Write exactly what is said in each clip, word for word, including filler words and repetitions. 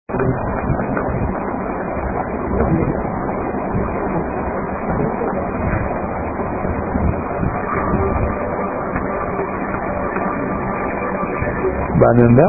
బాగానే ఉందా?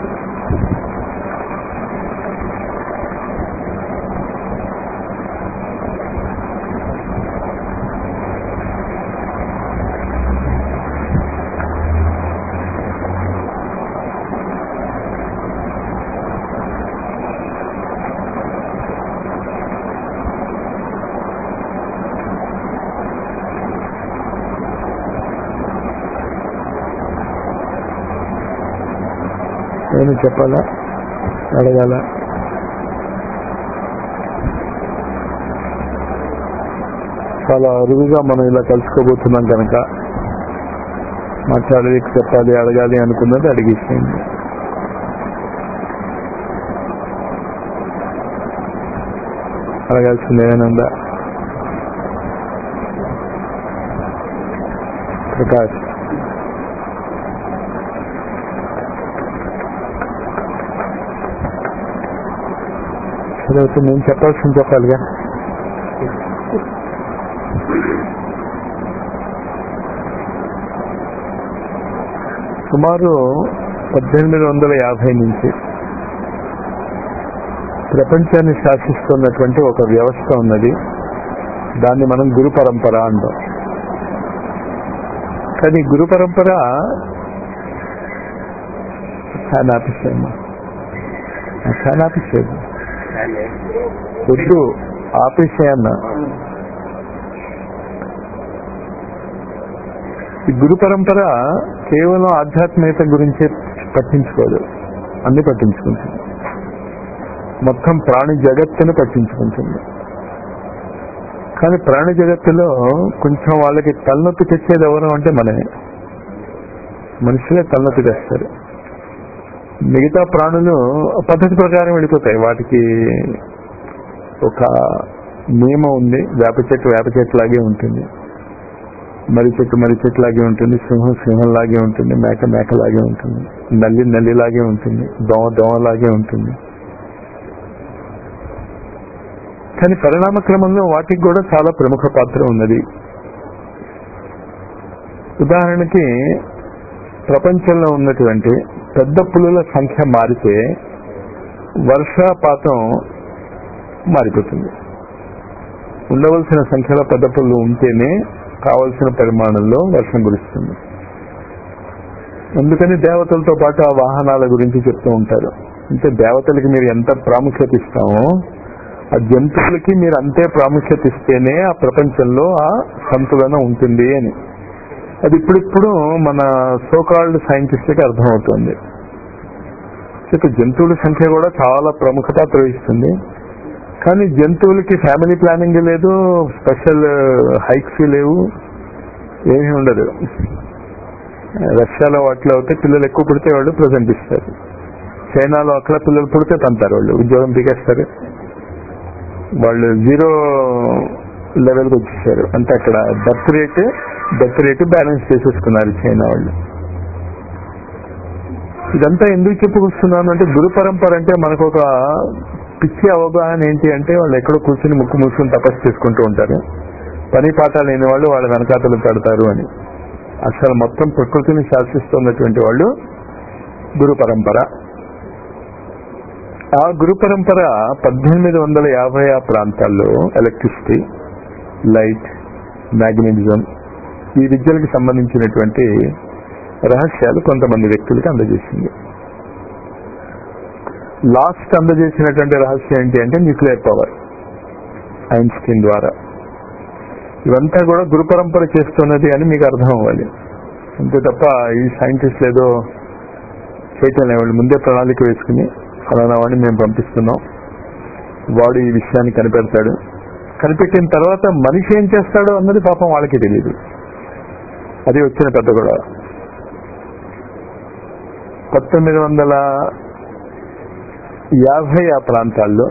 నేను చెప్పాలా, అడగాల? చాలా అరుదుగా మనం ఇలా కలుసుకోబోతున్నాం కనుక మాట్లాడేది, చెప్పాలి, అడగాలి అనుకున్నది అడిగేసేయండి. అడగాల్సింది ఏమైనా ఉందా? ప్రకాష్, చదివితే నేను చెప్పాల్సింది చెప్పాలిగా. సుమారు పద్దెనిమిది వందల యాభై నుంచి ప్రపంచాన్ని శాసిస్తున్నటువంటి ఒక వ్యవస్థ ఉన్నది. దాన్ని మనం గురు పరంపర అంటాం. కానీ గురు పరంపర ఫ్యాన్ ఆపిస్తాయమ్మా, ఫ్యాన్ ఆపిస్తాయి వద్దు, ఆపేసేయన్న. ఈ గురు పరంపర కేవలం ఆధ్యాత్మికత గురించే పట్టించుకోదు, అన్ని పట్టించుకుంటుంది. మొత్తం ప్రాణి జగత్తుని పట్టించుకుంటుంది. కానీ ప్రాణి జగత్తులో కొంచెం వాళ్ళకి తలనొప్పి తెచ్చేది ఎవరు అంటే మనమే, మనుషులే తలనొప్పి తెస్తారు. మిగతా ప్రాణులు పద్ధతి ప్రకారం వెళ్ళిపోతాయి. వాటికి ఒక నియమం ఉంది. వేప చెట్టు వేప చెట్టు లాగే ఉంటుంది, మర్రి చెట్టు మర్రి చెట్టు లాగే ఉంటుంది, సింహం సింహం లాగే ఉంటుంది, మేక మేకలాగే ఉంటుంది, నల్లి నల్లిలాగే ఉంటుంది, దోమ దోమలాగే ఉంటుంది. కానీ పరిణామ క్రమంలో వాటికి కూడా చాలా ప్రముఖ పాత్ర ఉన్నది. ఉదాహరణకి ప్రపంచంలో ఉన్నటువంటి పెద్ద పులుల సంఖ్య మారితే వర్షపాతం మారిపోతుంది. ఉండవలసిన సంఖ్యలో పెద్ద పులులు ఉంటేనే కావలసిన పరిమాణంలో వర్షం కురుస్తుంది. అందుకని దేవతలతో పాటు ఆ వాహనాల గురించి చెప్తూ ఉంటారు. అంటే దేవతలకి మీరు ఎంత ప్రాముఖ్యత ఇస్తామో ఆ జంతువులకి మీరు అంతే ప్రాముఖ్యత ఇస్తేనే ఆ ప్రపంచంలో ఆ సంతులన ఉంటుంది అని. అది ఇప్పుడిప్పుడు మన సోకాల్డ్ సైంటిస్ట్కి అర్థమవుతుంది. జంతువుల సంఖ్య కూడా చాలా ప్రముఖ పాత్ర వహిస్తుంది. కానీ జంతువులకి ఫ్యామిలీ ప్లానింగ్ లేదు, స్పెషల్ హైక్స్ లేవు, ఏమీ ఉండదు. రష్యాలో వాటిలో అయితే పిల్లలు ఎక్కువ పుడితే వాళ్ళు ప్రజెంట్ ఇస్తారు. చైనాలో అక్కడ పిల్లలు పుడితే తంతారు, వాళ్ళు ఉద్యోగం పీకేస్తారు, వాళ్ళు జీరో లెవెల్కి వచ్చేసారు. అంటే అక్కడ birth rate birth rate balance చేసేసుకున్నారు చైనా వాళ్ళు. ఇదంతా ఎందుకు చెప్పుకొస్తున్నాను అంటే గురు పరంపర అంటే మనకు ఒక పిచ్చి అవగాహన ఏంటి అంటే వాళ్ళు ఎక్కడో కూర్చుని ముక్కు మూసుకుని తపస్సు చేసుకుంటూ ఉంటారు, పని పాట లేని వాళ్ళు వాళ్ళ వెనకాతలు పెడతారు అని. అసలు మొత్తం ప్రకృతిని శాసిస్తున్నటువంటి వాళ్ళు గురు పరంపర. ఆ గురు పరంపర పద్దెనిమిది వందల యాభై ఆ ప్రాంతాల్లో ఎలక్ట్రిసిటీ, లైట్, మ్యాగ్నెటిజం ఈ విద్యలకు సంబంధించినటువంటి రహస్యాలు కొంతమంది వ్యక్తులకి అందజేసింది. లాస్ట్ అందజేసినటువంటి రహస్యం ఏంటి అంటే న్యూక్లియర్ పవర్, ఐన్స్టీన్ ద్వారా. ఇవంతా కూడా గురు పరంపర చేస్తున్నది అని మీకు అర్థం అవ్వాలి. అంతే తప్ప ఈ సైంటిస్టులు ఏదో చైతన్యం వాళ్ళు ముందే ప్రణాళిక వేసుకుని ఫలానా వాడిని మేము పంపిస్తున్నాం, వాడు ఈ విషయాన్ని కనిపెడతాడు, కనిపెట్టిన తర్వాత మనిషి ఏం చేస్తాడో అన్నది పాపం వాళ్ళకి తెలియదు. అది వచ్చిన పెద్ద గొడవ. పంతొమ్మిది వందల యాభై ఆ ప్రాంతాల్లో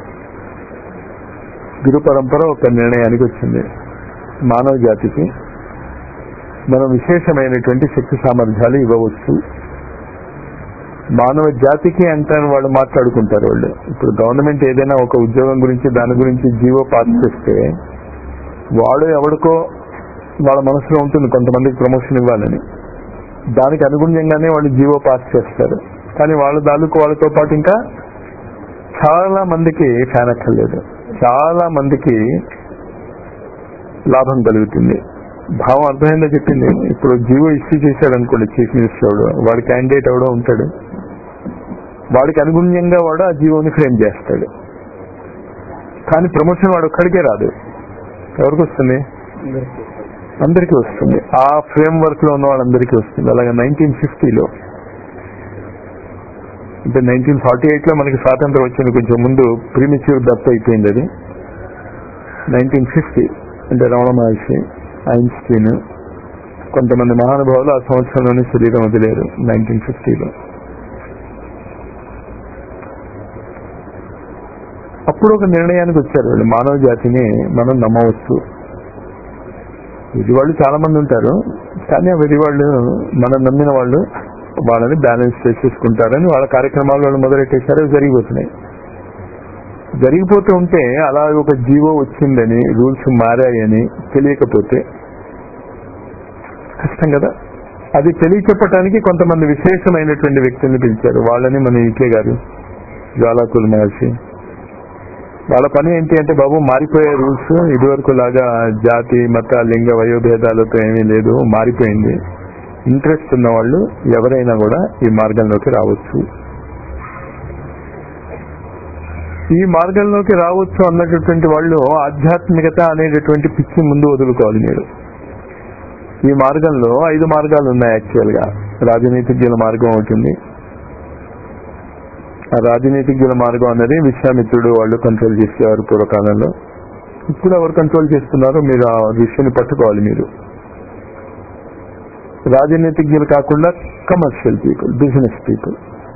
గురు పరంపర ఒక నిర్ణయానికి వచ్చింది. మానవ జాతికి మనం విశేషమైనటువంటి శక్తి సామర్థ్యాలు ఇవ్వవచ్చు, మానవ జాతికి అంటారు వాళ్ళు మాట్లాడుకుంటారు. వాళ్ళు ఇప్పుడు గవర్నమెంట్ ఏదైనా ఒక ఉద్యోగం గురించి దాని గురించి జీవో పాస్ చేస్తే వాడు ఎవరికో వాళ్ళ మనసులో ఉంటుంది కొంతమందికి ప్రమోషన్ ఇవ్వాలని, దానికి అనుగుణంగానే వాళ్ళు జీవో పాస్ చేస్తారు. కానీ వాళ్ళ దాలుకు వాళ్ళతో పాటు ఇంకా చాలా మందికి ఫ్యాన్ అక్కర్లేదు, చాలా మందికి లాభం కలుగుతుంది. భావం అర్థమైందో చెప్పింది. ఇప్పుడు జీవో ఇష్యూ చేశాడు అనుకోండి చీఫ్ మినిస్టర్ ఎవడో, వాడు క్యాండిడేట్ ఎవడో ఉంటాడు, వాడికి అనుగుణ్యంగా వాడు ఆ జీవోని ఫ్రేమ్ చేస్తాడు. కానీ ప్రమోషన్ వాడు ఒక్కడికే రాదు, ఎవరికి వస్తుంది? అందరికీ వస్తుంది. ఆ ఫ్రేమ్ వర్క్ లో ఉన్న వాళ్ళందరికీ వస్తుంది. అలాగే నైన్టీన్ ఫిఫ్టీలో అంటే నైన్టీన్ ఫార్టీ ఎయిట్ లో మనకి స్వాతంత్రం వచ్చింది, కొంచెం ముందు ప్రీమెచ్యూర్ డెత్ అయిపోయింది. అది నైన్టీన్ ఫిఫ్టీ అంటే రమణ మహర్షి, ఐన్స్టీన్, కొంతమంది మహానుభావులు ఆ సంవత్సరంలోనే శరీరం వదిలేరు నైన్టీన్ ఫిఫ్టీలో. అప్పుడు ఒక నిర్ణయానికి వచ్చారు వాళ్ళు, మానవ జాతిని మనం నమ్మవచ్చు. ఇది వాళ్ళు చాలా మంది ఉంటారు, కానీ ఆ వెది వాళ్ళు మనం నమ్మిన వాళ్ళు వాళ్ళని బ్యాలెన్స్ చేసేసుకుంటారని వాళ్ళ కార్యక్రమాలు వాళ్ళు మొదలెట్టేశారు. జరిగిపోతున్నాయి. జరిగిపోతూ ఉంటే అలా ఒక జీవో వచ్చిందని, రూల్స్ మారాయని తెలియకపోతే కష్టం కదా. అది తెలియచెప్పటానికి కొంతమంది విశేషమైనటువంటి వ్యక్తుల్ని పిలిచారు. వాళ్ళని మన ఈకే గారు, జ్వాలాకుల మహర్షి. వాళ్ళ పని ఏంటి అంటే, బాబు మారిపోయే రూల్స్, ఇదివరకు లాగా జాతి మత లింగ వయోభేదాలతో ఏమీ లేదు, మారిపోయింది. ఇంట్రెస్ట్ ఉన్న వాళ్ళు ఎవరైనా కూడా ఈ మార్గంలోకి రావచ్చు. ఈ మార్గంలోకి రావచ్చు అన్నటువంటి వాళ్ళు ఆధ్యాత్మికత అనేటటువంటి పిచ్చి ముందు వదులుకోవాలి మీరు. ఈ మార్గంలో ఐదు మార్గాలు ఉన్నాయి యాక్చువల్ గా. రాజనీతిజ్ఞుల మార్గం అవుతుంది. ఆ రాజనీతిజ్ఞుల మార్గం అనేది విశ్వామిత్రుడు వాళ్ళు కంట్రోల్ చేసేవారు పూర్వకాలంలో. ఇప్పుడు ఎవరు కంట్రోల్ చేస్తున్నారో మీరు ఆ విషయాన్ని పట్టుకోవాలి. మీరు రాజనీతిజ్ఞులు కాకుండా కమర్షియల్ పీపుల్, బిజినెస్ పీపుల్,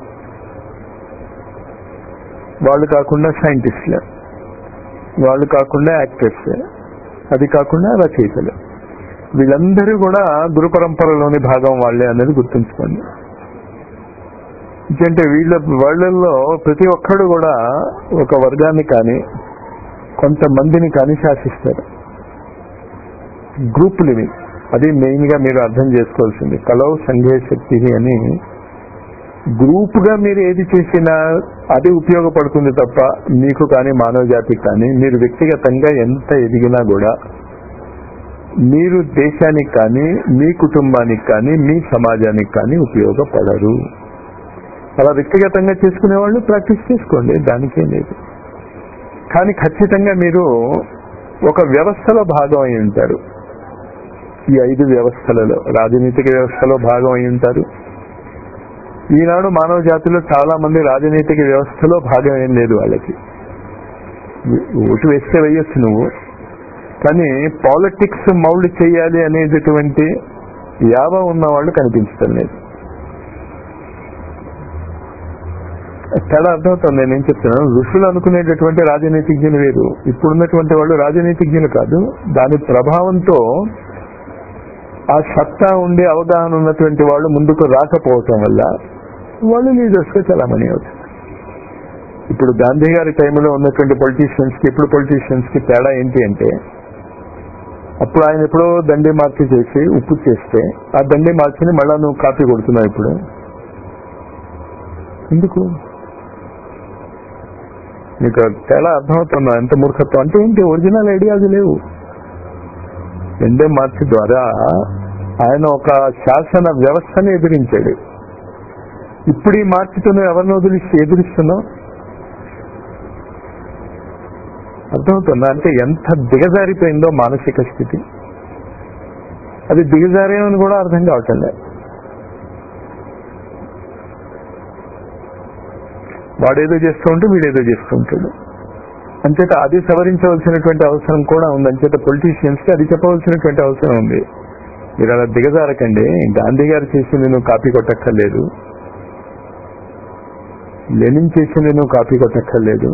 వాళ్ళు కాకుండా సైంటిస్టులు, వాళ్ళు కాకుండా యాక్టర్స్, అది కాకుండా రచయితలు, వీళ్ళందరూ కూడా గురు పరంపరలోని భాగం వాళ్ళే అనేది గుర్తుంచుకోండి. ఎందుకంటే వీళ్ళ వాళ్ళల్లో ప్రతి ఒక్కడు కూడా ఒక వర్గాన్ని కానీ కొంతమందిని కానీ శాసిస్తారు. గ్రూప్ లివింగ్ అది మెయిన్ గా మీరు అర్థం చేసుకోవాల్సింది. కలౌ సంఘే శక్తి అని గ్రూప్ గా మీరు ఏది చేసినా అది ఉపయోగపడుతుంది తప్ప మీకు కానీ మానవ జాతికి కానీ, మీరు వ్యక్తిగతంగా ఎంత ఎదిగినా కూడా మీరు దేశానికి కానీ మీ కుటుంబానికి కానీ మీ సమాజానికి కానీ ఉపయోగపడరు. అలా వ్యక్తిగతంగా చేసుకునే వాళ్ళు ప్రాక్టీస్ చేసుకోండి, దానికే లేదు. కానీ ఖచ్చితంగా మీరు ఒక వ్యవస్థలో భాగం అయి ఉంటారు. ఈ ఐదు వ్యవస్థలలో రాజనీతిక వ్యవస్థలో భాగం అయి ఉంటారు. ఈనాడు మానవ జాతిలో చాలా మంది రాజనీతిక వ్యవస్థలో భాగం ఏం లేదు వాళ్ళకి. ఓటు వేస్తే వేయొచ్చు నువ్వు, కానీ పాలిటిక్స్ మౌల్డ్ చేయాలి అనేటటువంటి యావ ఉన్న వాళ్ళు కనిపించడం లేదు. తేడా అర్థమవుతుంది నేనేం చెప్తున్నాను. ఋషులు అనుకునేటటువంటి రాజనీతిజ్ఞులు వేరు, ఇప్పుడున్నటువంటి వాళ్ళు రాజనీతిజ్ఞులు కాదు. దాని ప్రభావంతో ఆ సత్తా ఉండే అవగాహన ఉన్నటువంటి వాళ్ళు ముందుకు రాకపోవటం వల్ల వాళ్ళు లీడర్స్ గా చలామణి అవుతారు. ఇప్పుడు గాంధీ గారి టైంలో ఉన్నటువంటి పొలిటీషియన్స్ కి ఇప్పుడు పొలిటీషియన్స్ కి తేడా ఏంటి అంటే, అప్పుడు ఆయన ఎప్పుడో దండి మార్చి చేసి ఉప్పు చేస్తే ఆ దండి మార్చిని మళ్ళా నువ్వు కాపీ కొడుతున్నావు. ఇప్పుడు ఎందుకు? మీకు తేడా అర్థమవుతుందా? ఎంత మూర్ఖత్వం అంటే ఏంటి? ఒరిజినల్ ఐడియాలు లేవు. దండి మార్చి ద్వారా ఆయన ఒక శాసన వ్యవస్థని ఎదిరించాడు. ఇప్పుడు ఈ మార్చితో ఎవరిని వదిలిస్తే ఎదిరిస్తున్నావు? అర్థమవుతుందా? అంటే ఎంత దిగజారిపోయిందో మానసిక స్థితి. అది దిగజారేమని కూడా అర్థం కావటం లేదు. వాడేదో చేస్తూ ఉంటే వీడేదో చేస్తూ ఉంటాడు. అంచేత అది సవరించవలసినటువంటి అవసరం కూడా ఉంది. అంచేత పొలిటీషియన్స్ కి అది చెప్పవలసినటువంటి అవసరం ఉంది. మీరు అలా దిగజారకండి. గాంధీ గారు చేసింది నువ్వు కాపీ కొట్టక్కర్లేదు, లెనిన్ చేసింది నువ్వు కాపీ కొట్టక్కర్లేదు,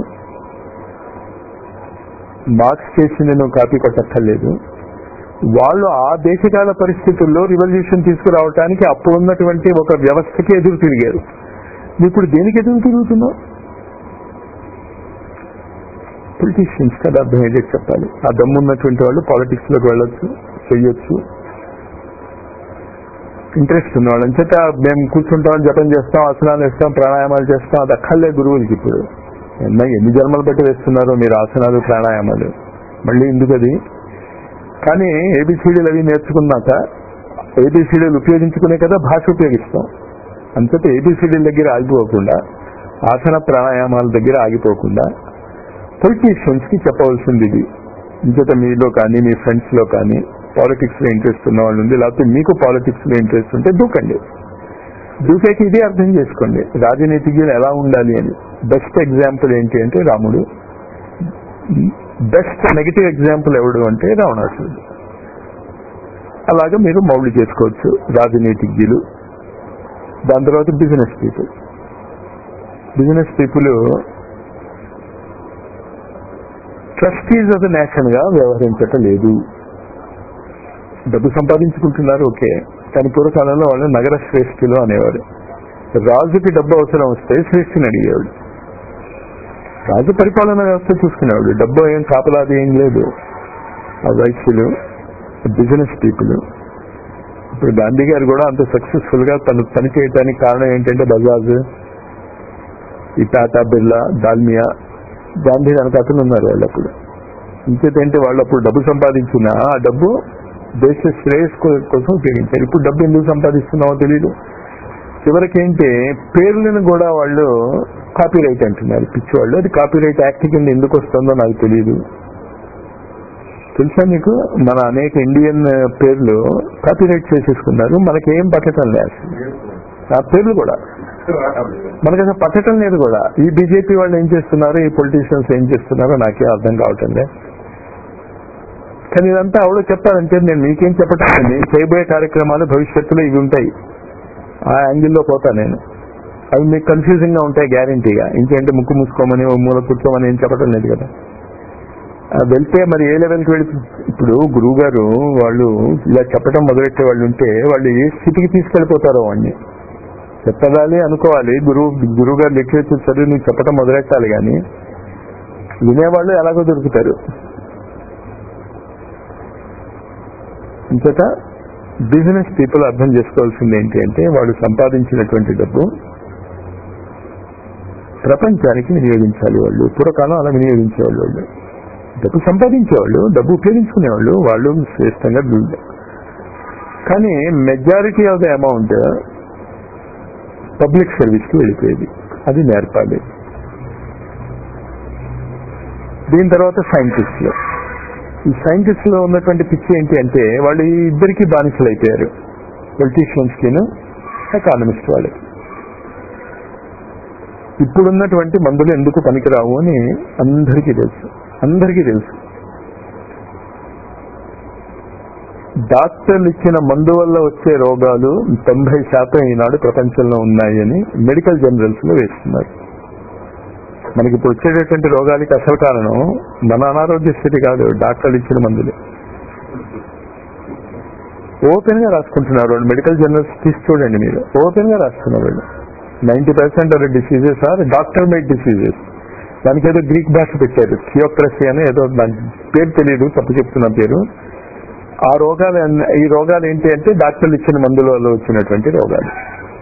మార్క్స్ చేసింది నువ్వు కాపీ కొట్టక్కర్లేదు. వాళ్ళు ఆ దేశకాల పరిస్థితుల్లో రివల్యూషన్ తీసుకురావటానికి అప్పుడున్నటువంటి ఒక వ్యవస్థకి ఎదురు తిరిగారు. నువ్వు ఇప్పుడు దేనికి ఎదురు తిరుగుతున్నావు? పొలిటీషియన్స్ కదా అర్థమయ్యేది చెప్పాలి. ఆ దమ్మున్నటువంటి వాళ్ళు పాలిటిక్స్ లోకి వెళ్ళొచ్చు, చెయ్యొచ్చు. ఇంట్రెస్ట్ ఉన్న వాళ్ళని చేత మేము కూర్చుంటాం, జపం చేస్తాం, ఆసనాలు వేస్తాం, ప్రాణాయామాలు చేస్తాం. అది అక్కర్లే గురువులకి. ఇప్పుడు ఎన్ని జన్మలు బట్టి వేస్తున్నారో మీరు ఆసనాలు ప్రాణాయామాలు, మళ్ళీ ఎందుకు అది? కానీ ఏబిసిడీలు అవి నేర్చుకున్నాక ఏబిసిడీలు ఉపయోగించుకునే కదా భాష ఉపయోగిస్తాం. అంతటా ఏబిసిడీల దగ్గర ఆగిపోకుండా, ఆసన ప్రాణాయామాల దగ్గర ఆగిపోకుండా పొలిటీషియన్స్ కి చెప్పవలసింది ఇది. ఇంకట మీలో కానీ మీ ఫ్రెండ్స్ లో కానీ పాలిటిక్స్ లో ఇంట్రెస్ట్ ఉన్న వాళ్ళు ఉంది, లేకపోతే మీకు పాలిటిక్స్ లో ఇంట్రెస్ట్ ఉంటే దూకండి. దూకేకి ఇదే అర్థం చేసుకోండి రాజనీతిజ్ఞులు ఎలా ఉండాలి అని. బెస్ట్ ఎగ్జాంపుల్ ఏంటి అంటే రాముడు. బెస్ట్ నెగిటివ్ ఎగ్జాంపుల్ ఎవడు అంటే రావణాసురుడు. అలాగే మీరు మౌళి చేసుకోవచ్చు రాజనీతిజ్ఞులు. దాని తర్వాత business people. Business people trustees of the nation గా వ్యవహరించటం లేదు. డబ్బు సంపాదించుకుంటున్నారు ఓకే, కానీ పూర్వకాలంలో వాళ్ళు నగర శ్రేష్ఠులు అనేవారు. రాజుకి డబ్బు అవసరం వస్తే శ్రేష్ఠిని అడిగేవాడు. రాజు పరిపాలన వ్యవస్థ చూసుకునేవాడు. డబ్బు ఏం కాపలాది ఏం లేదు. ఆ వైశ్యులు, బిజినెస్ పీపుల్. ఇప్పుడు గాంధీ గారు కూడా అంత సక్సెస్ఫుల్ గా తను పని చేయడానికి కారణం ఏంటంటే బజాజ్, ఈ టాటా, బిర్లా, దాల్మియా, గాంధీ వెనకాతలు ఉన్నారు వాళ్ళు. అప్పుడు ఇంకేంటంటే వాళ్ళు అప్పుడు డబ్బు సంపాదించిన ఆ డబ్బు దేశ శ్రేయస్సు కోసం ఉపయోగించారు. ఇప్పుడు డబ్బు ఎందుకు సంపాదిస్తున్నామో తెలియదు. చివరికేంటి పేర్లను కూడా వాళ్ళు కాపీరైట్ అంటున్నారు పిచ్చి వాళ్ళు. అది కాపీరైట్ యాక్ట్ కింద ఎందుకు వస్తుందో నాకు తెలియదు. తెలుసా మీకు? మన అనేక ఇండియన్ పేర్లు కాపీరైట్ చేసేసుకున్నారు. మనకేం పట్టడం లేదు ఆ పేర్లు కూడా. మనకు అసలు పట్టడం లేదు కూడా. ఈ బీజేపీ వాళ్ళు ఏం చేస్తున్నారు, ఈ పొలిటీషియన్స్ ఏం చేస్తున్నారో నాకే అర్థం కావటం లేదు. కానీ ఇదంతా ఆవిడ చెప్తారంటే నేను మీకేం చెప్పటం లేదు. చేయబోయే కార్యక్రమాలు భవిష్యత్తులో ఇవి ఉంటాయి. ఆ యాంగిల్లో పోతా నేను. అవి మీకు కన్ఫ్యూజింగ్ గా ఉంటాయి గ్యారంటీగా. ఇంకేంటి ముక్కు మూసుకోమని మూల కూర్చోమని ఏం చెప్పడం లేదు కదా. వెళ్తే మరి ఏ లెవెల్కి వెళుతు ఇప్పుడు గురువు గారు వాళ్ళు ఇలా చెప్పడం మొదలెట్టే వాళ్ళు ఉంటే వాళ్ళు ఏ స్థితికి తీసుకెళ్లిపోతారో వాడిని చెప్పదాలి అనుకోవాలి. గురువు గురువు గారు లిటరేచర్ చదివి నువ్వు చెప్పడం మొదలెట్టాలి, కానీ వినేవాళ్ళు ఎలాగో దొరుకుతారు. ఇంతట బిజినెస్ పీపుల్ అర్థం చేసుకోవాల్సింది ఏంటి అంటే వాళ్ళు సంపాదించినటువంటి డబ్బు ప్రపంచానికి వినియోగించాలి. వాళ్ళు పూర్వకాలం అలా వినియోగించేవాళ్ళు. వాళ్ళు డబ్బు సంపాదించేవాళ్ళు, డబ్బు ఉపయోగించుకునేవాళ్ళు, వాళ్ళు శ్రేష్టంగా. కానీ majority of the amount public service కి వెళ్ళిపోయేది. అది నేర్పాలి. దీని తర్వాత సైంటిస్టులు. ఈ సైంటిస్ట్ లో ఉన్నటువంటి పిచ్చి ఏంటి అంటే వాళ్ళు ఈ ఇద్దరికి బానిసలు అయిపోయారు, పొలిటీషియన్స్ కిను ఎకానమిస్ట్ వాళ్ళకి. ఇప్పుడున్నటువంటి మందులు ఎందుకు పనికిరావు అని అందరికీ తెలుసు. అందరికీ తెలుసు డాక్టర్లు ఇచ్చిన మందు వల్ల వచ్చే రోగాలు తొంభై శాతం ఈనాడు ప్రపంచంలో ఉన్నాయని మెడికల్ జర్నల్స్ లో వేస్తున్నారు. మనకి ఇప్పుడు వచ్చేటటువంటి రోగాలకి అసలు కారణం మన అనారోగ్య స్థితి కాదు, డాక్టర్లు ఇచ్చిన మందులు. ఓపెన్ గా రాసుకుంటున్నారు వాళ్ళు. మెడికల్ జర్నల్స్ తీసి చూడండి మీరు, ఓపెన్ గా రాస్తున్నారు వాళ్ళు. Ninety percent of diseases are doctor made diseases. దానికి ఏదో గ్రీక్ భాష పెట్టారు, థియోక్రసీ అని ఏదో, దాని పేరు తెలియదు, తప్పు చెప్తున్న పేరు. ఆ రోగాలు, ఈ రోగాలు ఏంటి అంటే డాక్టర్లు ఇచ్చిన మందుల వల్ల వచ్చినటువంటి రోగాలు.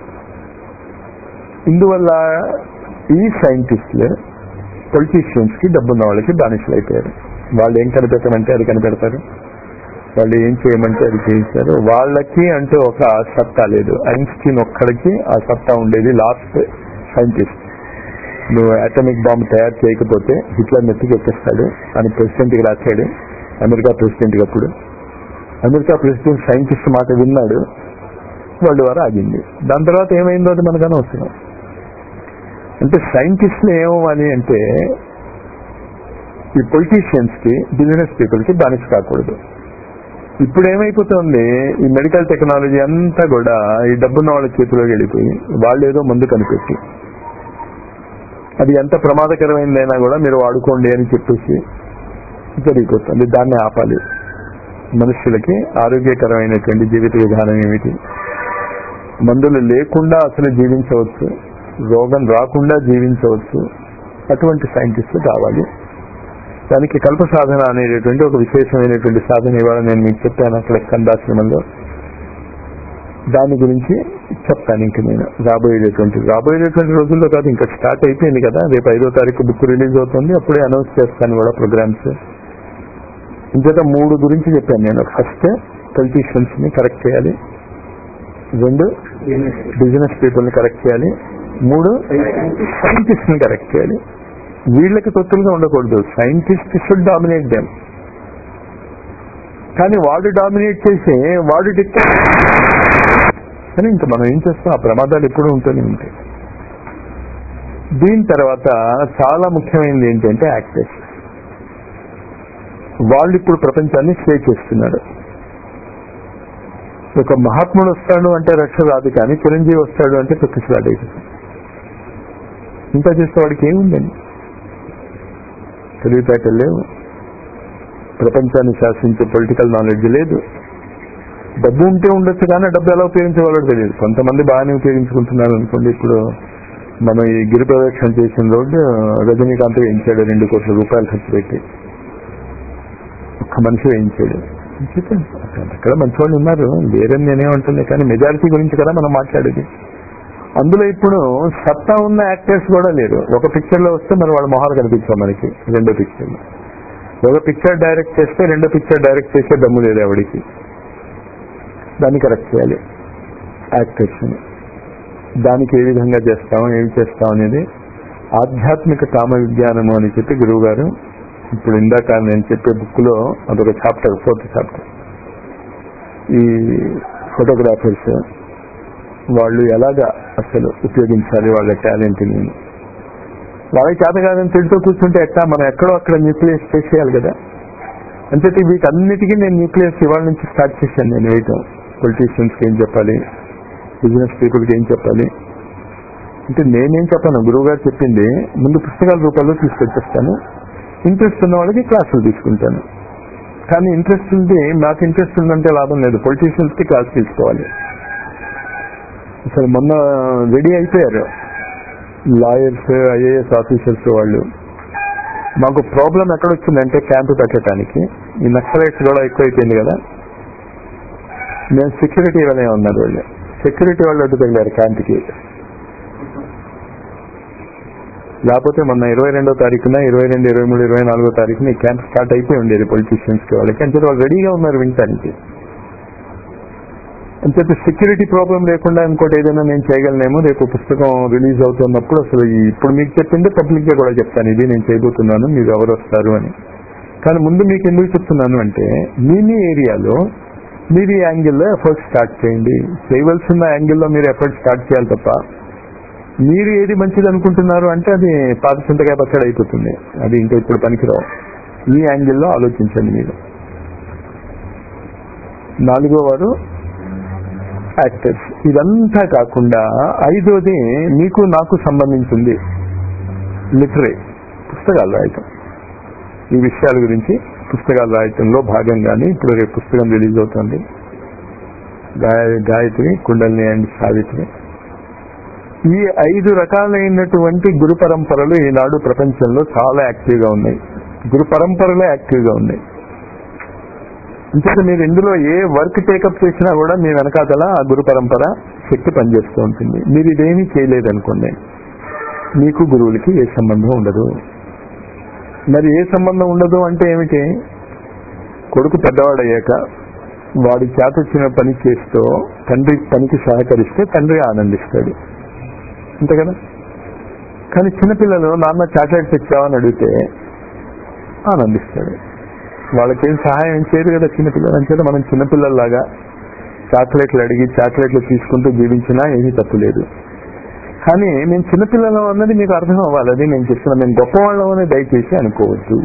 ఇందువల్ల ఈ సైంటిస్టులు పొలిటీషియన్స్ కి డబ్బున్న వాళ్ళకి బానిసలు అయిపోయారు. వాళ్ళు ఏం కనిపెట్టమంటే అది కనిపెడతారు, వాళ్ళు ఏం చేయమంటే అది చేయిస్తారు. వాళ్ళకి అంటే ఒక సత్తా లేదు. ఐన్స్టీన్ ఒక్కడికి ఆ సత్తా ఉండేది, లాస్ట్ సైంటిస్ట్. నువ్వు అటామిక్ బాంబ్ తయారు చేయకపోతే హిట్లర్ నెత్తికి ఎక్కిస్తాడు అని ప్రెసిడెంట్ కి రాశాడు, అమెరికా ప్రెసిడెంట్ కి. అప్పుడు అమెరికా ప్రెసిడెంట్ సైంటిస్ట్ మాట విన్నాడు, వరల్డ్ వార్ ఆగింది. దాని తర్వాత ఏమైందో అది మనకు అనవసరం. అంటే సైంటిస్టులు ఏమవ్వాలి అంటే ఈ పొలిటీషియన్స్ కి, బిజినెస్ పీపుల్ కి బానిస కాకూడదు. ఇప్పుడు ఏమైపోతుంది, ఈ మెడికల్ టెక్నాలజీ అంతా కూడా ఈ డబ్బున్న వాళ్ళ చేతిలోకి వెళ్ళిపోయి వాళ్ళు ఏదో మందు కనిపెట్టి అది ఎంత ప్రమాదకరమైందైనా కూడా మీరు వాడుకోండి అని చెప్పేసి జరిగిపోతుంది. దాన్ని ఆపాలి. మనుషులకి ఆరోగ్యకరమైనటువంటి జీవిత విధానం ఏమిటి, మందులు లేకుండా అసలు జీవించవచ్చు, రోగం రాకుండా జీవించవచ్చు, అటువంటి సైంటిస్టులు కావాలి. దానికి కల్ప సాధన అనేటటువంటి ఒక విశేషమైనటువంటి సాధన ఇవాళ నేను మీకు చెప్పాను అక్కడ స్కందాశ్రమంలో. దాని గురించి చెప్తాను ఇంక నేను రాబోయేటటువంటి రాబోయేటటువంటి రోజుల్లో కాదు, ఇంకా స్టార్ట్ అయిపోయింది కదా. రేపు ఐదో తారీఖు బుక్ రిలీజ్ అవుతుంది, అప్పుడే అనౌన్స్ చేస్తాను కూడా ప్రోగ్రామ్స్. ఇంకొక మూడు గురించి చెప్పాను నేను. ఫస్ట్ పొలిటీషియన్స్ ని కరెక్ట్ చేయాలి, రెండు బిజినెస్ పీపుల్ ని కరెక్ట్ చేయాలి, మూడు సైంటిస్ట్ ని కరెక్ట్ చేయాలి. వీళ్ళకి తొత్తులుగా ఉండకూడదు. Scientist should dominate them. కానీ వాడు డామినేట్ చేసి వాడు డిక్టేట్ కానీ ఇంకా మనం ఏం చేస్తాం, ఆ ప్రమాదాలు ఎప్పుడూ ఉంటూనే ఉంటాయి. దీని తర్వాత చాలా ముఖ్యమైనది ఏంటంటే యాక్టర్స్. వాళ్ళు ఇప్పుడు ప్రపంచాన్ని స్టే చేస్తున్నారు. ఒక మహాత్ముడు వస్తాడు అంటే రక్ష రాదు, కానీ చిరంజీవి వస్తాడు అంటే తొక్కిసలాడే. ఇంత చేస్తే వాడికి ఏముందండి, తెలివితేటలు లేవు, ప్రపంచాన్ని శాసించే పొలిటికల్ నాలెడ్జ్ లేదు. డబ్బు ఉంటే ఉండొచ్చు, కానీ డబ్బు ఎలా ఉపయోగించేవాళ్ళో తెలియదు. కొంతమంది బాగానే ఉపయోగించుకుంటున్నారు అనుకోండి. ఇప్పుడు మనం ఈ గిరి ప్రదక్షిణ చేసిన రోడ్డు రజనీకాంత్ వేయించాడు, రెండు కోట్ల రూపాయలు ఖర్చు పెట్టి ఒక్క మనిషి వేయించాడు. అక్కడ మంచి వాళ్ళు ఉన్నారు, వేరే నేనేమంటుంది, కానీ మెజారిటీ గురించి కదా మనం మాట్లాడేది. అందులో ఇప్పుడు సత్తా ఉన్న యాక్టర్స్ కూడా లేరు. ఒక పిక్చర్ లో వస్తే మరి వాళ్ళ మొహాలు కనిపించాం మనకి. రెండో పిక్చర్ లో ఒక పిక్చర్ డైరెక్ట్ చేస్తే రెండో పిక్చర్ డైరెక్ట్ చేసే దమ్ము లేదు ఆవిడికి. దాన్ని కరెక్ట్ చేయాలి యాక్టర్స్ ని. దానికి ఏ విధంగా చేస్తాం, ఏమి చేస్తాం అనేది ఆధ్యాత్మిక కామ విజ్ఞానము అని చెప్పి గురువు గారు ఇప్పుడు ఇందాక నేను చెప్పే బుక్ లో అదొక చాప్టర్, ఫోర్త్ చాప్టర్. ఈ ఫోటోగ్రాఫర్స్ వాళ్ళు ఎలాగా అసలు ఉపయోగించాలి వాళ్ళ టాలెంట్ ని. వాళ్ళకి చేత కాదని తింటూ కూర్చుంటే ఎట్లా, మనం ఎక్కడో అక్కడ న్యూక్లియస్ చేసేయాలి కదా. అంటే వీటన్నిటికీ నేను న్యూక్లియస్ ఇవాళ నుంచి స్టార్ట్ చేశాను నేను వేయటం. పొలిటీషియన్స్కి ఏం చెప్పాలి, బిజినెస్ పీపుల్కి ఏం చెప్పాలి అంటే నేనేం చెప్పాను, గురువు గారు చెప్పింది ముందు పుస్తకాల రూపాల్లో తీసుకొచ్చేస్తాను. ఇంట్రెస్ట్ ఉన్న వాళ్ళకి క్లాసులు తీసుకుంటాను. కానీ ఇంట్రెస్ట్ ఉంది, నాకు ఇంట్రెస్ట్ ఉందంటే లాభం లేదు. పొలిటీషియన్స్ కి క్లాస్ తీసుకోవాలి. అసలు మొన్న రెడీ అయిపోయారు లాయర్స్, ఐఏఎస్ ఆఫీసర్స్ వాళ్ళు. మాకు ప్రాబ్లం ఎక్కడొచ్చిందంటే క్యాంపు పెట్టడానికి ఈ నక్సలైట్స్ కూడా ఎక్కువైపోయింది కదా. మేము సెక్యూరిటీ వాళ్ళే ఉన్నారు, వాళ్ళు సెక్యూరిటీ వాళ్ళు అడ్డు తగిలారు క్యాంప్కి. లేకపోతే మొన్న ఇరవై రెండో తారీఖున ఇరవై రెండు ఇరవై మూడు ఇరవై నాలుగో తారీఖున ఈ క్యాంప్ స్టార్ట్ అయిపోయి ఉండేది పొలిటీషియన్స్ కి. వాళ్ళకి అంటే వాళ్ళు రెడీగా ఉన్నారు వినటానికి. అని చెప్పి సెక్యూరిటీ ప్రాబ్లం లేకుండా ఇంకోటి ఏదైనా నేను చేయగలనేమో. రేపు పుస్తకం రిలీజ్ అవుతున్నప్పుడు అసలు ఇప్పుడు మీకు చెప్పింది పబ్లిక్ గా కూడా చెప్తాను, ఇది నేను చేయబోతున్నాను, మీరు ఎవరు వస్తారు అని. కానీ ముందు మీకు ఎందుకు చెప్తున్నాను అంటే మీ మీ ఏరియాలో మీరు ఈ యాంగిల్లో ఎఫర్ట్ స్టార్ట్ చేయండి. చేయవలసిన యాంగిల్లో మీరు ఎఫర్ట్ స్టార్ట్ చేయాలి తప్ప మీరు ఏది మంచిది అనుకుంటున్నారు అంటే అది పాత చింతకాయ పచ్చడి అయిపోతుంది. అది ఇంకా ఇప్పుడు పనికిరావు. ఈ యాంగిల్లో ఆలోచించండి మీరు. నాలుగో వారు యాక్టర్స్. ఇదంతా కాకుండా ఐదోది మీకు నాకు సంబంధించింది లిటరీ, పుస్తకాలు రాయటం. ఈ విషయాల గురించి పుస్తకాలు రాయటంలో భాగంగానే ఇప్పుడు రేపు పుస్తకం రిలీజ్ అవుతుంది. గాయత్రి, కుండలిని అండ్ సావిత్రి. ఈ ఐదు రకాలైనటువంటి గురు పరంపరలు ఈనాడు ప్రపంచంలో చాలా యాక్టివ్ గా ఉన్నాయి. గురు పరంపరలే యాక్టివ్ గా ఉన్నాయి. అంటే మీరు ఇందులో ఏ వర్క్ టేకప్ చేసినా కూడా మీ వెనకాతల ఆ గురు పరంపర శక్తి పనిచేస్తూ ఉంటుంది. మీరు ఇదేమీ చేయలేదనుకోండి, మీకు గురువులకి ఏ సంబంధం ఉండదు. మరి ఏ సంబంధం ఉండదు అంటే ఏమిటి? కొడుకు పెద్దవాడయ్యాక వాడి చేత వచ్చిన పని చేస్తూ తండ్రి పనికి సహకరిస్తే తండ్రి ఆనందిస్తాడు, అంతే కదా. కానీ చిన్నపిల్లలు నాన్న చాక్లెట్ తెచ్చావని అడిగితే ఆనందిస్తాడు. వాళ్ళకేం సహాయం చేయరు కదా చిన్నపిల్లలు. అంచేత మనం చిన్నపిల్లల్లాగా చాక్లెట్లు అడిగి చాక్లెట్లు తీసుకుంటూ జీవించినా ఏమీ తప్పు లేదు. కానీ మేము చిన్నపిల్లలం అన్నది మీకు అర్థం అవ్వాలి. అది నేను చెప్తున్నా. మేము గొప్పవాళ్ళం అనేది దయచేసి అనుకోవద్దు.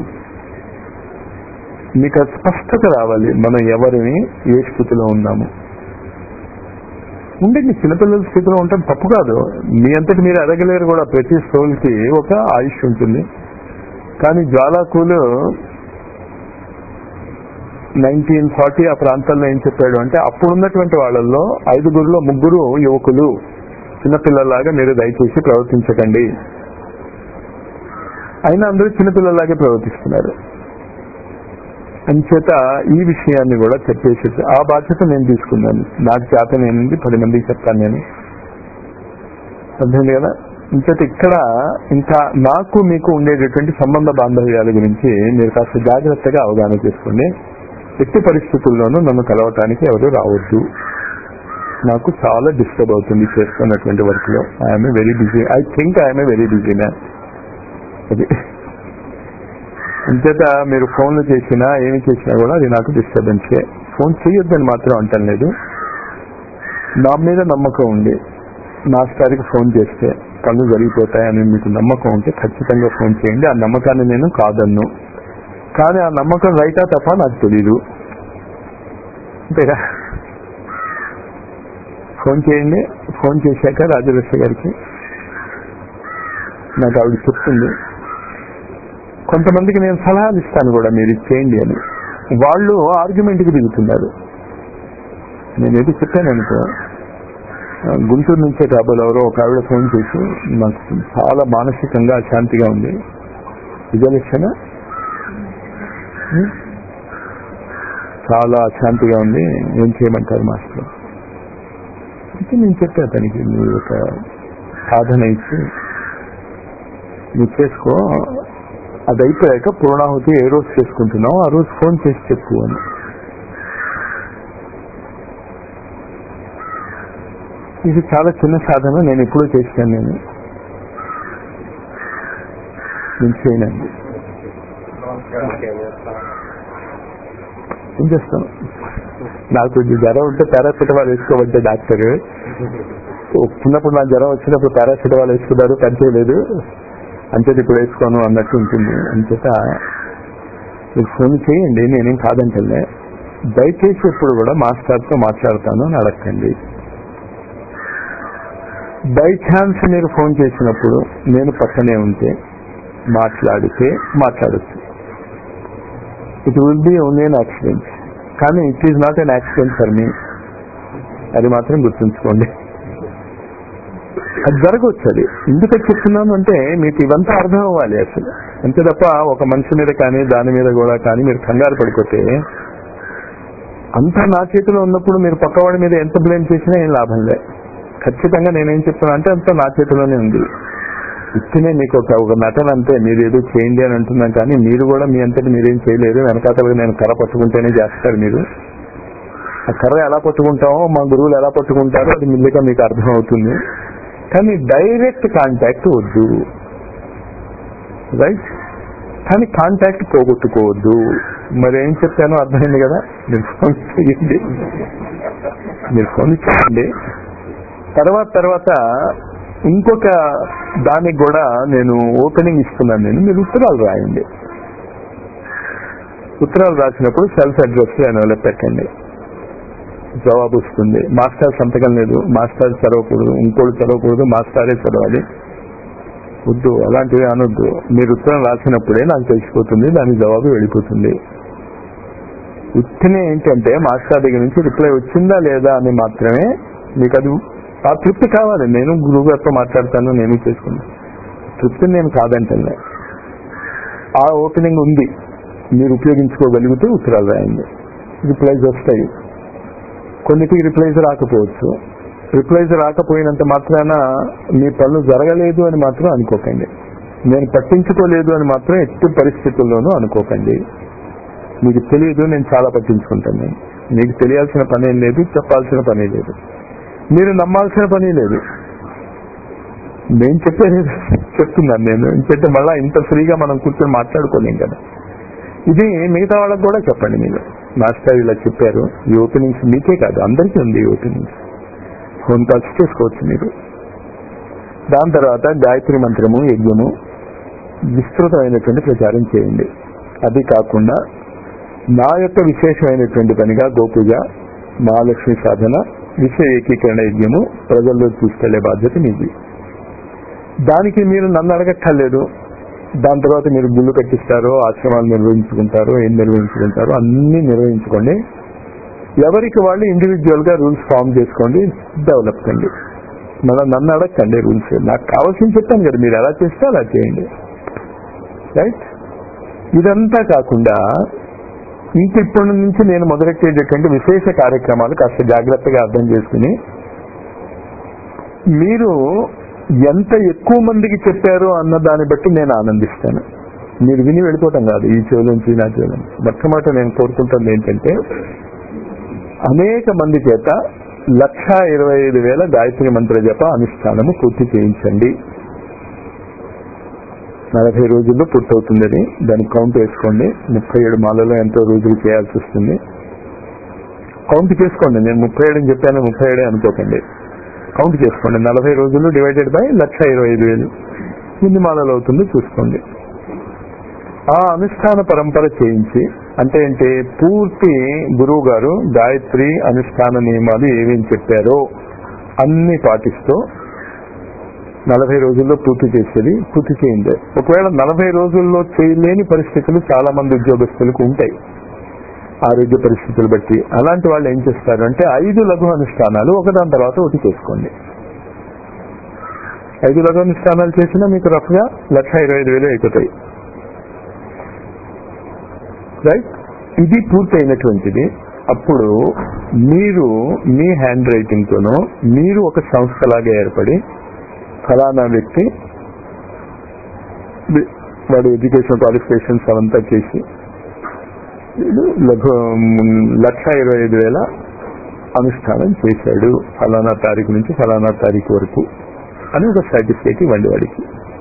మీకు స్పష్టత రావాలి, మనం ఎవరిని ఏ స్థితిలో ఉన్నాము. ఉండండి, చిన్నపిల్లల స్థితిలో ఉంటాం తప్పు కాదు. మీ అంతటి మీరు ఎదగలేరు కూడా. ప్రతి సోల్కి ఒక ఆయుష్ ఉంటుంది. కానీ జ్వాలాకూలు నైన్టీన్ ఫార్టీ ఆ ప్రాంతాల్లో ఏం చెప్పాడు అంటే అప్పుడున్నటువంటి వాళ్ళల్లో ఐదుగురులో ముగ్గురు యువకులు చిన్నపిల్లలాగా మీరు దయచేసి ప్రవర్తించకండి. అయినా అందరూ చిన్నపిల్లలాగే ప్రవర్తిస్తున్నారు. అంచేత ఈ విషయాన్ని కూడా చెప్పేసి ఆ బాధ్యత నేను తీసుకున్నాను. నాకు చేతనైంది పది మందికి చెప్తాను నేను. అర్థమైంది కదా? అంచేత ఇక్కడ ఇంకా నాకు మీకు ఉండేటటువంటి సంబంధ బాంధవ్యాల గురించి మీరు కాస్త జాగ్రత్తగా అవగాహన చేసుకోండి. ఎట్టి పరిస్థితుల్లోనూ నన్ను కలవటానికి ఎవరు రావద్దు. నాకు చాలా డిస్టర్బ్ అవుతుంది చేస్తున్నటువంటి వర్క్ లో. I'm a very busy. I think I'm a very busy man. అది అంచేత మీరు ఫోన్లు చేసినా ఏమి చేసినా కూడా అది నాకు డిస్టర్బెన్సే. ఫోన్ చేయొద్దని మాత్రం అంటం లేదు. నా మీద నమ్మకం ఉంది. మాస్టర్కి ఫోన్ చేస్తే పనులు జరిగిపోతాయని మీకు నమ్మకం ఉంటే ఖచ్చితంగా ఫోన్ చేయండి. ఆ నమ్మకాన్ని నేను కాదన్ను. కానీ ఆ నమ్మకం రైటా తప్ప నాకు తెలీదు. అంతేగా? ఫోన్ చేయండి. ఫోన్ చేశాక రాజలక్ష్మి గారికి నాకు ఆవిడ చెప్తుంది. కొంతమందికి నేను సలహాలు ఇస్తాను కూడా, మీరు ఇది చేయండి అని. వాళ్ళు ఆర్గ్యుమెంట్కి దిగుతున్నారు. నేనేది చెప్పాను అనుకో, గుంటూరు నుంచే కాబోలు ఎవరో ఒక ఆవిడ ఫోన్ చేసి నాకు చాలా మానసికంగా అశాంతిగా ఉంది, విజయలక్ష్మి చాలా అశాంతిగా ఉంది, ఏం చేయమంటారు మాస్టర్? అయితే నేను చెప్పా తనకి, నువ్వు ఒక సాధన ఇచ్చి నువ్వు చేసుకో, అది అయిపోయాక పూర్ణాహుతి ఏ రోజు చేసుకుంటున్నావు ఆ రోజు ఫోన్ చేసి చెప్పు అని. ఇది చాలా చిన్న సాధన, నేను ఎప్పుడూ చేశాను. నేను నేను చేయనండి. ఏం చేస్తాను? నాకు కొంచెం జ్వరం ఉంటే పారాసిటమాల్ వేసుకోమంటే డాక్టర్, చిన్నప్పుడు నాకు జ్వరం వచ్చినప్పుడు పారాసిటమాల్ వేసుకున్నారు, పనిచేయలేదు, అంచేత ఇప్పుడు వేసుకోను అన్నట్టు ఉంటుంది. అంచేత మీరు ఫోన్ చేయండి, నేనేం కాదంటలే. దయచేసి ఎప్పుడు కూడా మాస్టర్తో మాట్లాడతాను అని అడగండి. బై ఛాన్స్ మీరు ఫోన్ చేసినప్పుడు నేను పక్కనే ఉంటే మాట్లాడితే మాట్లాడచ్చు. It will be only an accident, కానీ it is not an accident for me. అది మాత్రం గుర్తుంచుకోండి. అది జరగవచ్చు. అది ఎందుకు చెప్తున్నాను అంటే మీకు ఇవంతా అర్థం అవ్వాలి అసలు. అంతే తప్ప ఒక మనిషి మీద కానీ దాని మీద కూడా కానీ మీరు కంగారు పడిపోతే, అంతా నా చేతిలో ఉన్నప్పుడు మీరు పక్కవాడి మీద ఎంత బ్లేమ్ చేసినా ఏం లాభం లే. ఖచ్చితంగా నేనేం చెప్తున్నా అంటే అంతా నా చేతిలోనే ఉంది. ఇచ్చినే మీకు ఒక ఒక నటన అంతే, మీరు ఏదో చేయండి అని అంటున్నాం, కానీ మీరు కూడా మీ అంతటి మీరేం చేయలేరు. వెనకాతలకు నేను కర్ర పట్టుకుంటేనే చేస్తారు. మీరు ఆ కర్ర ఎలా పట్టుకుంటామో మా గురువులు ఎలా పట్టుకుంటారో అది ముందుగా మీకు అర్థం అవుతుంది. కానీ డైరెక్ట్ కాంటాక్ట్ వద్దు, రైట్? కానీ కాంటాక్ట్ పోగొట్టుకోవద్దు. మరి ఏం చెప్పానో అర్థమైంది కదా? మీరు ఫోన్ చేయండి, మీరు ఫోన్ చేయండి. తర్వాత తర్వాత ఇంకొక దానికి కూడా నేను ఓపెనింగ్ ఇస్తున్నాను. నేను మీరు ఉత్తరాలు రాయండి. ఉత్తరాలు రాసినప్పుడు సెల్ఫ్ అడ్రస్ అని పెట్టండి, జవాబు వస్తుంది. మాస్టర్ సంతకం లేదు, మాస్టర్ చదవకూడదు, ఇంకోటి చదవకూడదు, మాస్టరే చదవాలి, వద్దు, అలాంటివి అనొద్దు. మీరు ఉత్తరం రాసినప్పుడే నాకు తెలిసిపోతుంది, దాని జవాబు వెళ్ళిపోతుంది. ఉత్తనే ఏంటంటే మాస్టర్ దగ్గర నుంచి రిప్లై వచ్చిందా లేదా అని మాత్రమే మీకు అది ఆ తృప్తి కావాలి. నేను గురువు గారితో మాట్లాడతాను, నేను చేసుకున్నాను, తృప్తిని నేను కాదంటే ఆ ఓపెనింగ్ ఉంది, మీరు ఉపయోగించుకోగలిగితే ఉత్తరాలు రాయండి. రిప్లైస్ వస్తాయి. కొన్నిటికి రిప్లైస్ రాకపోవచ్చు. రిప్లైస్ రాకపోయినంత మాత్రాన మీ పనులు జరగలేదు అని మాత్రం అనుకోకండి. నేను పట్టించుకోలేదు అని మాత్రం ఎట్టి పరిస్థితుల్లోనూ అనుకోకండి. మీకు తెలియదు, నేను చాలా పట్టించుకుంటాను. మీకు తెలియాల్సిన పని ఏం లేదు, చెప్పాల్సిన పని లేదు, మీరు నమ్మాల్సిన పని లేదు. నేను చెప్పేది చెప్తున్నాను. నేను ఇంకంటే మళ్ళా ఇంత ఫ్రీగా మనం కూర్చొని మాట్లాడుకోలేం కదా. ఇది మిగతా వాళ్ళకు కూడా చెప్పండి. మీరు మాస్టర్ ఇలా చెప్పారు, ఈ ఓపెనింగ్స్ మీకే కాదు అందరికీ ఉంది. ఈ ఓపెనింగ్స్ ఫోన్ కాల్స్ చేసుకోవచ్చు మీరు. దాని తర్వాత గాయత్రి మంత్రము, యజ్ఞము విస్తృతమైనటువంటి ప్రచారం చేయండి. అది కాకుండా నా యొక్క విశేషమైనటువంటి పనిగా గోపూజ, మహాలక్ష్మి సాధన, విషయ ఏకీకరణ యజ్ఞము ప్రజల్లో తీసుకెళ్లే బాధ్యత మీది. దానికి మీరు నన్ను అడగక్కర్లేదు. దాని తర్వాత మీరు గుళ్ళు కట్టిస్తారో, ఆశ్రమాలు నిర్వహించుకుంటారో, ఏం నిర్వహించుకుంటారో అన్ని నిర్వహించుకోండి. ఎవరికి వాళ్ళు ఇండివిజువల్ గా రూల్స్ ఫామ్ చేసుకోండి, డెవలప్ కండి. మళ్ళీ నన్ను అడగండి రూల్స్. నాకు కావాల్సింది చెప్పాను కదా, మీరు ఎలా చేస్తే అలా చేయండి. రైట్? ఇదంతా కాకుండా ఇంక ఇప్పటి నుంచి నేను మొదలెట్టేటటువంటి విశేష కార్యక్రమాలు కాస్త జాగ్రత్తగా అర్థం చేసుకుని, మీరు ఎంత ఎక్కువ మందికి చెప్పారో అన్న దాన్ని బట్టి నేను ఆనందిస్తాను. మీరు విని వెళ్ళిపోవటం కాదు ఈ చెవులోంచి నా చెవులోంచి. మొట్టమొదట నేను కోరుకుంటుంది ఏంటంటే, అనేక మంది చేత లక్ష ఇరవై ఐదు వేల గాయత్రి మంత్ర జప అనుష్ఠానము పూర్తి చేయించండి. నలభై రోజుల్లో పూర్తవుతుంది. అది దానికి కౌంట్ వేసుకోండి. ముప్పై ఏడు మాలలో ఎంతో రోజులు చేయాల్సి వస్తుంది. కౌంట్ చేసుకోండి. నేను ముప్పై ఏడు అని చెప్పాను, ముప్పై ఏడే అనుకోకండి. కౌంట్ చేసుకోండి. నలభై రోజులు డివైడెడ్ బై లక్ష ఇరవై ఐదు వేలు ఎన్ని మాలలు అవుతుందో చూసుకోండి. ఆ అనుష్ఠాన పరంపర చేయించి, అంటే ఏంటి, పూర్తి గురువు గారు గాయత్రి అనుష్ఠాన నియమాలు ఏమేమి చెప్పారో అన్ని పాటిస్తూ నలభై రోజుల్లో పూర్తి చేసేది పూర్తి చేయండి. ఒకవేళ నలభై రోజుల్లో చేయలేని పరిస్థితులు చాలా మంది ఉద్యోగస్తులకు ఉంటాయి, ఆరోగ్య పరిస్థితులు బట్టి. అలాంటి వాళ్ళు ఏం చేస్తారు అంటే, ఐదు లఘు అనుష్ఠానాలు ఒకదాని తర్వాత ఒకటి చేసుకోండి. ఐదు లఘు అనుష్ఠానాలు చేసినా మీకు రఫ్ గా లక్ష ఇరవై ఐదు వేలు అయిపోతాయి. రైట్? ఇది పూర్తయినటువంటిది. అప్పుడు మీరు మీ హ్యాండ్ రైటింగ్ తోనో మీరు ఒక సంస్థలాగా ఏర్పడి, ఫలానా వ్యక్తి వాడి ఎడ్యుకేషన్ క్వాలిఫికేషన్స్ అవంతా చేసి లఘు లక్ష ఇరవై ఐదు వేల అనుష్ఠానం చేశాడు ఫలానా తారీఖు నుంచి ఫలానా తారీఖు వరకు అని ఒక సర్టిఫికేట్ ఇవ్వండి వాడికి.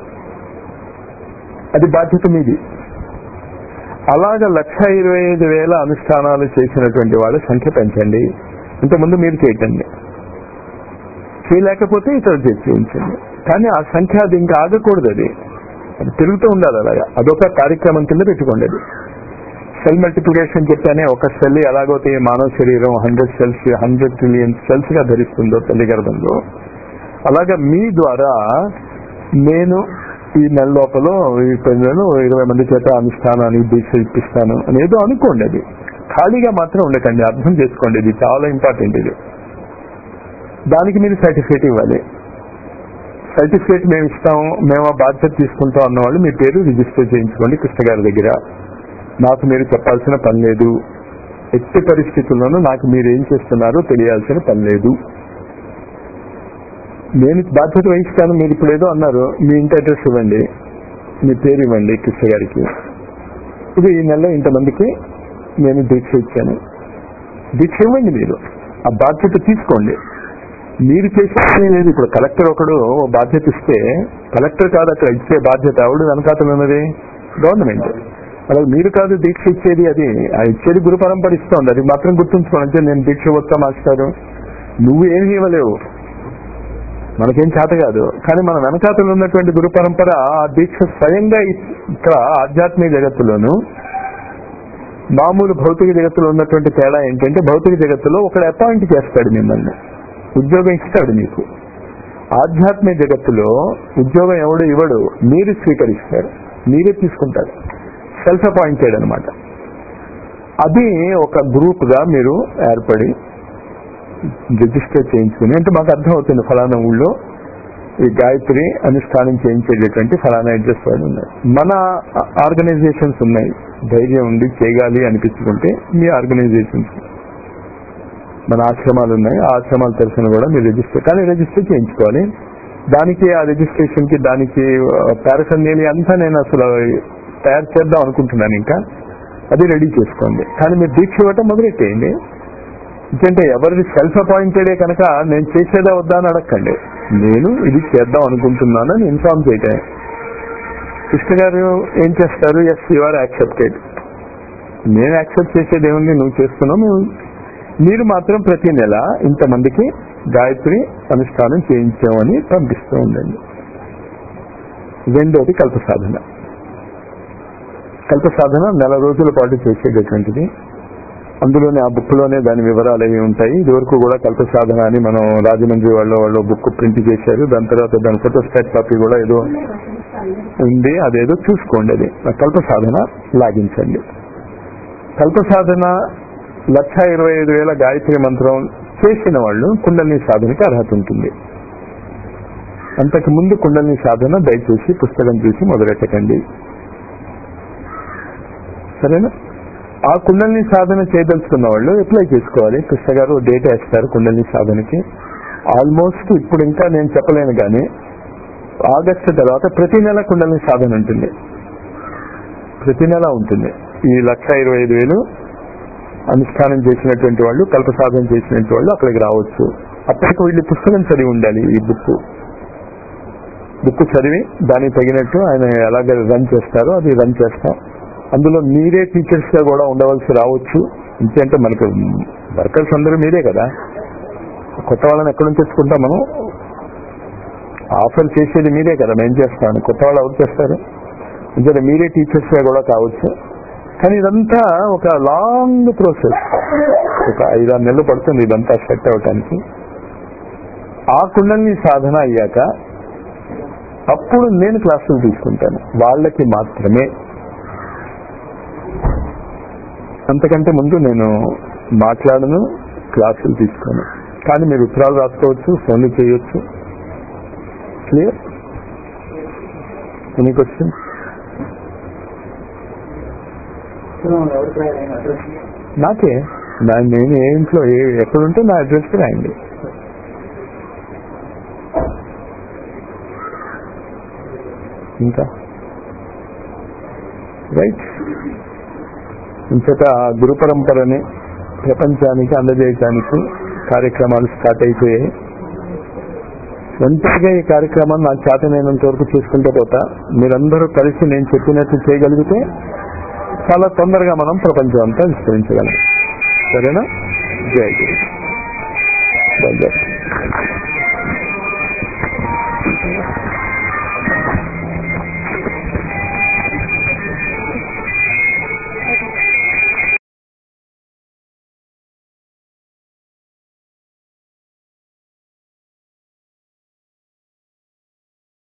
అది బాధ్యత మీది. అలాగ లక్ష ఇరవై ఐదు వేల అనుష్ఠానాలు చేసినటువంటి వాళ్ళ సంఖ్య పెంచండి. ఇంతకుముందు మీరు చేయటండి, చేయలేకపోతే ఇతర చేయించండి. కానీ ఆ సంఖ్య అది ఇంకా ఆగకూడదు. అది అది తిరుగుతూ ఉండాలి. అలాగా అదొక కార్యక్రమం కింద పెట్టుకోండి. అది సెల్ మల్టిప్లికేషన్ చెప్పానే, ఒక సెల్ ఎలాగైతే మానవ శరీరం hundred cells hundred trillion cells గా ధరిస్తుందో తల్లి గర్భంలో, అలాగా మీ ద్వారా నేను ఈ నెల లోపల ఈ పనులను ఇరవై మంది చేత అనుష్ఠానానికి దీక్ష ఇప్పిస్తాను అనేదో అనుకోండి. అది ఖాళీగా మాత్రం ఉండకండి. అర్థం చేసుకోండి, ఇది చాలా ఇంపార్టెంట్. ఇది దానికి మీరు సర్టిఫికేట్ ఇవ్వాలి. సర్టిఫికేట్ మేము ఇస్తాము, మేము ఆ బాధ్యత తీసుకుంటాం అన్నవాళ్ళు మీ పేరు రిజిస్టర్ చేయించుకోండి కృష్ణ గారి దగ్గర. నాకు మీరు చెప్పాల్సిన పని లేదు. ఎట్టి పరిస్థితుల్లోనూ నాకు మీరు ఏం చేస్తున్నారో తెలియాల్సిన పని లేదు. నేను బాధ్యత వహిస్తాను. మీరు ఇప్పుడు ఏదో అన్నారు, మీ ఇంటి అడ్రస్ ఇవ్వండి, మీ పేరు ఇవ్వండి కృష్ణ గారికి. ఇది ఈ నెలలో ఇంతమందికి నేను దీక్ష ఇచ్చాను. దీక్ష ఇవ్వండి. మీరు ఆ బాధ్యత తీసుకోండి. మీరు చేసేది లేదు. ఇప్పుడు కలెక్టర్ ఒకడు బాధ్యత ఇస్తే, కలెక్టర్ కాదు అక్కడ ఇచ్చే బాధ్యత, ఆవిడ వెనకాతలు ఉన్నది గవర్నమెంట్. అలాగే మీరు కాదు దీక్ష ఇచ్చేది, అది ఆ ఇచ్చేది గురు పరంపర ఇస్తోంది. అది మాత్రం గుర్తుంచుకోండి. అంటే నేను దీక్ష వస్తా మాస్టారు, నువ్వు ఏమి ఇవ్వలేవు, మనకేం చేత కాదు. కానీ మన వెనకాతలు ఉన్నటువంటి గురు పరంపర ఆ దీక్ష స్వయంగా ఇక్కడ ఆధ్యాత్మిక జగత్తులోను మామూలు భౌతిక జగత్తులో ఉన్నటువంటి తేడా ఏంటంటే, భౌతిక జగత్తులో ఒకడు అపాయింట్ చేస్తాడు, మిమ్మల్ని ఉద్యోగం ఇస్తాడు మీకు. ఆధ్యాత్మిక జగత్తులో ఉద్యోగం ఎవడు ఇవ్వడు, మీరు స్వీకరిస్తారు, మీరే తీసుకుంటారు. సెల్ఫ్ అపాయింటెడ్ అనమాట. అది ఒక గ్రూప్ గా మీరు ఏర్పడి రిజిస్టర్ చేయించుకుని, అంటే మాకు అర్థం అవుతుంది ఫలానా ఊళ్ళో ఈ గాయత్రి అనుష్ఠానం చేయించేటటువంటి ఫలానా అడ్రస్ వాళ్ళు ఉన్నారు. మన ఆర్గనైజేషన్స్ ఉన్నాయి, ధైర్యం ఉండి చేయగాలి అనిపించుకుంటే మీ ఆర్గనైజేషన్స్, మన ఆశ్రమాలు ఉన్నాయి, ఆ ఆశ్రమాల తరఫున కూడా మీరు రిజిస్టర్, కానీ రిజిస్టర్ చేయించుకోవాలి. దానికి ఆ రిజిస్ట్రేషన్ కి దానికి పారఫర్నేలియా అంతా నేను అసలు తయారు చేద్దాం అనుకుంటున్నాను. ఇంకా అది రెడీ చేసుకోండి. కానీ మీరు దీక్ష ఇవ్వటం మొదలెట్టేయండి. ఎందుకంటే ఎవరిది సెల్ఫ్ అపాయింటెడే కనుక నేను చేసేదా వద్దా అని అడగండి. నేను ఇది చేద్దాం అనుకుంటున్నాను అని ఇన్ఫార్మ్ చేయటం. కృష్ణ గారు ఏం చేస్తారు, ఎస్ యు ఆర్ యాక్సెప్టెడ్. నేను యాక్సెప్ట్ చేసేది ఏముంది, నువ్వు చేస్తున్నావు. మీరు మాత్రం ప్రతి నెల ఇంతమందికి గాయత్రి అనుష్ఠానం చేయించామని పంపిస్తూ ఉండండి. రెండోది కల్ప సాధన. కల్ప సాధన నెల రోజుల పాటు చేసేటటువంటిది. అందులోనే ఆ బుక్ లోనే దాని వివరాలు అవి ఉంటాయి. ఇదివరకు కూడా కల్ప సాధన అని మనం రాజమండ్రి వాళ్ళు వాళ్ళు బుక్ ప్రింట్ చేశారు. దాని తర్వాత దాని ఫోటోస్టాట్ కాపీ కూడా ఏదో ఉంది, అదేదో చూసుకోండి. అది కల్ప సాధన లాగించండి. కల్ప సాధన లక్ష ఇరవై ఐదు వేల గాయత్రి మంత్రం చేసిన వాళ్ళు కుండలిని సాధనకి అర్హత ఉంటుంది. అంతకు ముందు కుండలిని సాధన దయచేసి పుస్తకం చూసి మొదలెట్టకండి, సరేనా? ఆ కుండలిని సాధన చేయదలుచుకున్న వాళ్ళు అప్లై చేసుకోవాలి. కృష్ణ గారు డేట్ వేస్తారు కుండలిని సాధనకి. ఆల్మోస్ట్ ఇప్పుడు ఇంకా నేను చెప్పలేను, కానీ ఆగస్టు తర్వాత ప్రతి నెల కుండలిని సాధన ఉంటుంది, ప్రతి నెల ఉంటుంది. ఈ లక్ష ఇరవై ఐదు వేలు అనుష్ఠానం చేసినటువంటి వాళ్ళు, కల్ప సాధన చేసినటువంటి వాళ్ళు అక్కడికి రావచ్చు. అప్పటికి వీళ్ళు పుస్తకం చదివి ఉండాలి. ఈ బుక్ బుక్ చదివి దానికి తగినట్టు ఆయన ఎలాగ రన్ చేస్తారో అది రన్ చేస్తాం. అందులో మీరే టీచర్స్ గా కూడా ఉండవలసి రావచ్చు. ఇంకేంటే మనకు వర్కర్స్ అందరూ మీరే కదా, కొత్త వాళ్ళని ఎక్కడి నుంచి తెచ్చుకుంటాం మనం? ఆఫర్ చేసేది మీరే కదా, మేము చేస్తాను. కొత్త వాళ్ళు ఎవరు చేస్తారు? ఇంకా మీరే టీచర్స్ గా కూడా కావచ్చు. కానీ ఇదంతా ఒక లాంగ్ ప్రాసెస్, ఒక ఐదారు నెలలు పడుతుంది ఇదంతా సెట్ అవటానికి. ఆ కుండలిని సాధన అయ్యాక అప్పుడు నేను క్లాసులు తీసుకుంటాను, వాళ్ళకి మాత్రమే. అంతకంటే ముందు నేను మాట్లాడను, క్లాసులు తీసుకోను. కానీ మీరు ఉత్తరాలు రాసుకోవచ్చు, ఫోన్లు చేయొచ్చు. క్లియర్? Any question? నాకే, నేను ఏ ఇంట్లో ఎక్కడుంటే నా అడ్రస్కి రాయండి. ఇంకా రైట్. ఇంతట గురు పరంపరని ప్రపంచానికి అందజేయటానికి కార్యక్రమాలు స్టార్ట్ అయిపోయాయి. వెంటనే ఈ కార్యక్రమాన్ని నాకు చేతనైనంత వరకు చేసుకుంటూ పోతా. మీరందరూ కలిసి నేను చెప్పినట్టు చేయగలిగితే చాలా తొందరగా మనం ప్రపంచం అంతా విస్తరించగలం. సరేనా? జై గురు. జై.